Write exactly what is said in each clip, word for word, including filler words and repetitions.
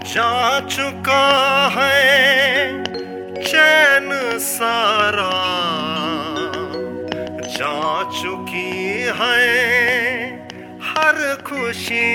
जा चुका है चैन सारा, जा चुकी है हर खुशी।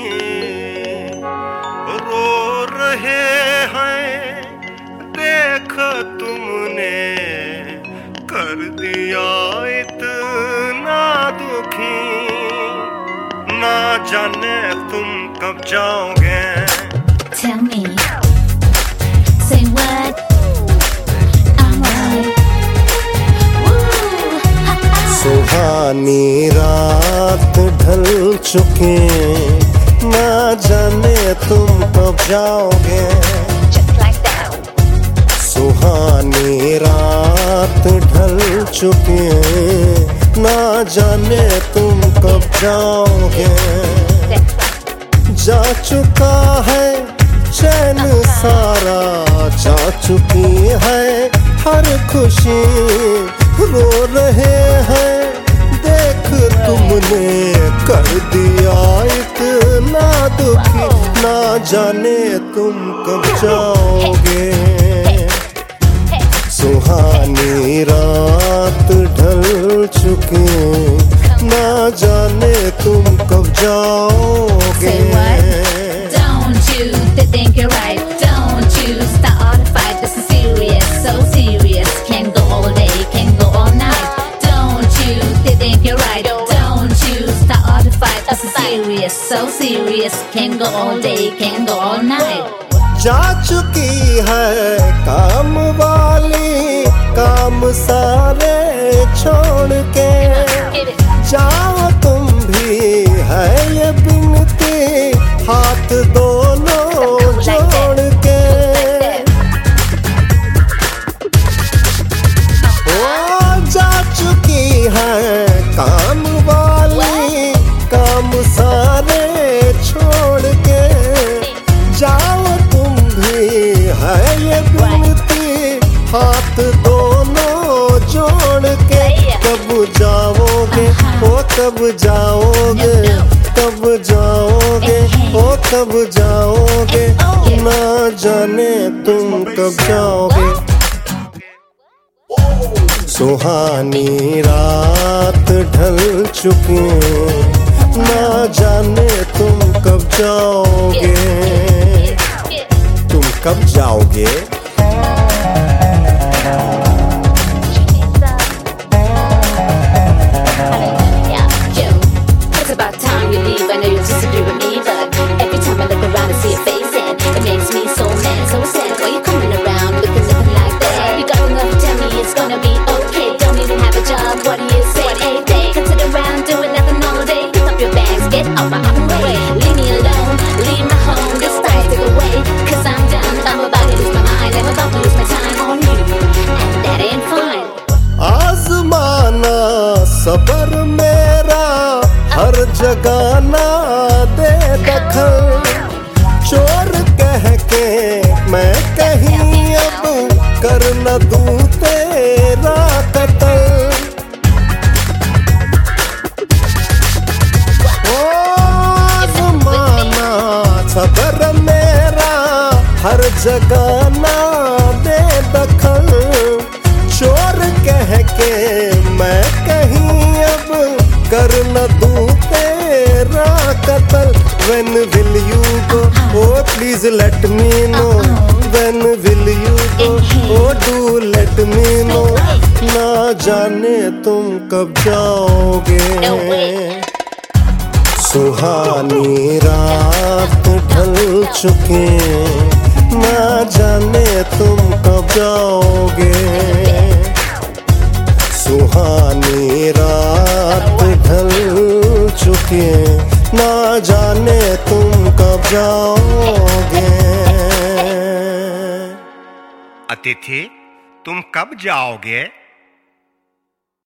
रो रहे हैं देख तुमने कर दिया इतना दुखी, ना जाने तुम कब जाओगे। Tell me, say what? I'm right. Woo, ha, ha. सुहानी रात ढल चुके, ना जाने तुम कब जाओगे। Just like that. सुहानी रात ढल चुके, ना जाने तुम कब जाओगे। जा चुका है चैन सारा, जा चुकी है हर खुशी। रो रहे हैं देख तुमने कर दिया इतना दुखी, ना जाने तुम कब जाओगे। सुहानी रात ढल चुकी, ना जाने तुम कब जाओगे। Say what? Don't you think you're right? Don't you start a fight. This is serious, so serious. Can go all day, can go all night. Don't you think you're right? Don't you start a fight. This is serious, so serious. Can go all day, can go all night. जा चुकी है काम वाली, काम सारे छोड़ के। जाओ तुम भी है ये बिनती, हाथ दोनों जोड़ के। ओ जा चुकी है काम वाली, काम सारे छोड़ के। जाओ तुम भी है ये बिनती, हाथ दोनों जोड़ के। कब जाओगे ओ कब जाओगे, कब जाओगे ओ कब जाओगे, ना जाने तुम कब जाओगे। सुहानी रात ढल चुकी, ना जाने तुम कब जाओगे। तुम कब जाओगे। सबर मेरा हर जगह ना दे दखल, चोर कह के मैं कहीं अब कर न दूं तेरा कत्ल। ओ ज़माना सबर मेरा हर जगह ना दे दखल, चोर कह के मैं कहीं अब कर न दूं तेरा कत्ल। When will you go? Oh please let me know. When will you go? Oh do let me know. ना जाने तुम कब जाओगे। सुहानी रात ढल चुकी, ना जाने तुम कब जाओगे। सुहानी रात ढल चुकी, ना जाने तुम कब जाओगे। अतिथि तुम कब जाओगे।